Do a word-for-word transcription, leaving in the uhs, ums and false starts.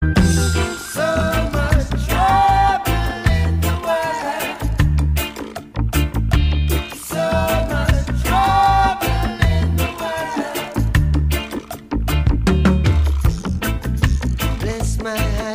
So much trouble in the world. So much trouble in the world. Bless my heart.